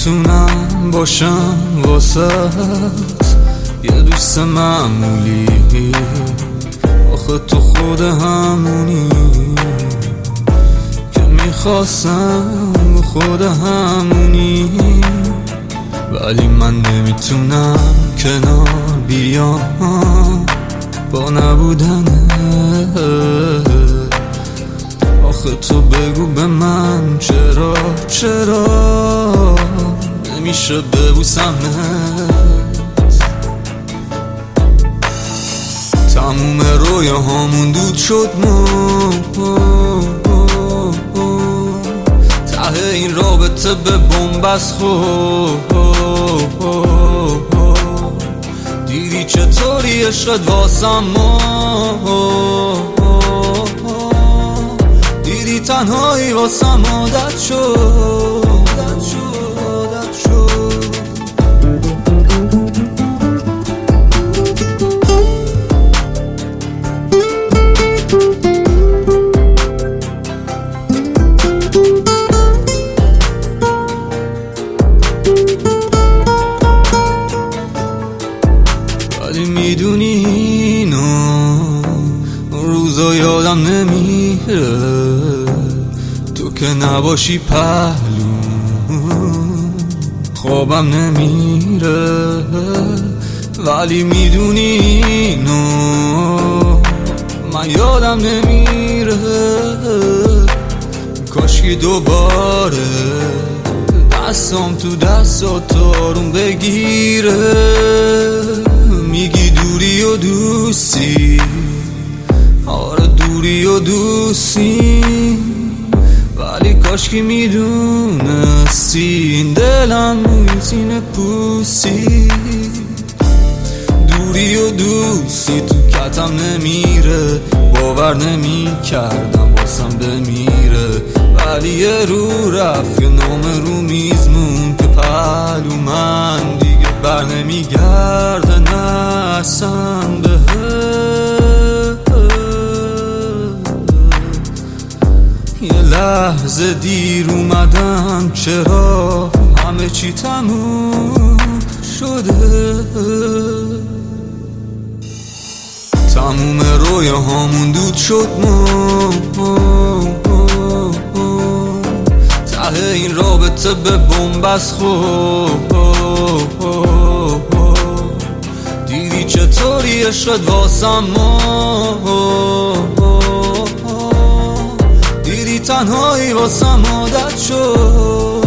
میتونم باشم واسط یه دوست معمولی، آخه تو خود همونی که میخواستم، خود همونی. ولی من نمیتونم کنار بیام با نبودنه. آخه تو بگو به من چرا نمیشه ببوسمت. تموم رویاهامون دود شد، ته این رابطه به بنبست خورد. دیدی چطوری عشقت واسم دیدی تنهایی واسم عادت شد. ولی میدونی اینو روزا یادم نمیره، تو که نباشی پهلو خوابم نمیره. ولی میدونی اینو من یادم نمیره، کاشکی دوباره دستم تو دستات آروم بگیره. میگی دوری و دوستی، آره دوری و دوستی، ولی کاشکی میدونستی این دلم میتونه پوسی. دوری و دوستی تو کتم نمیره، باور نمی کردم واسم بمیره. ولی یه رو رفت، یه نامه رو میز مون که پهلو من دیگه بر نمیگرده نسم به. یه لحظه دیر اومدم، چرا همه چی تموم شده. تموم رویاهامون دود شد، ته این رابطه به بنبست خورد. دیدی چطوری عشقت واسم دیدی تنهایی واسم عادت شد.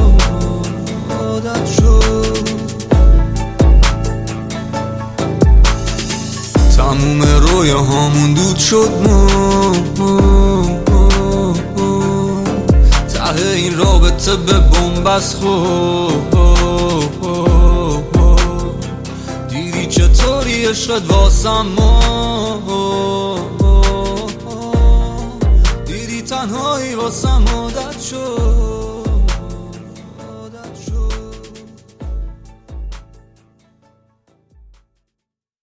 تموم رویاهامون دود شد، ته این رابطه به بنبست خورد. دیدی چطوری عشقت واسم دیدی تنهایی واسم عادت شد.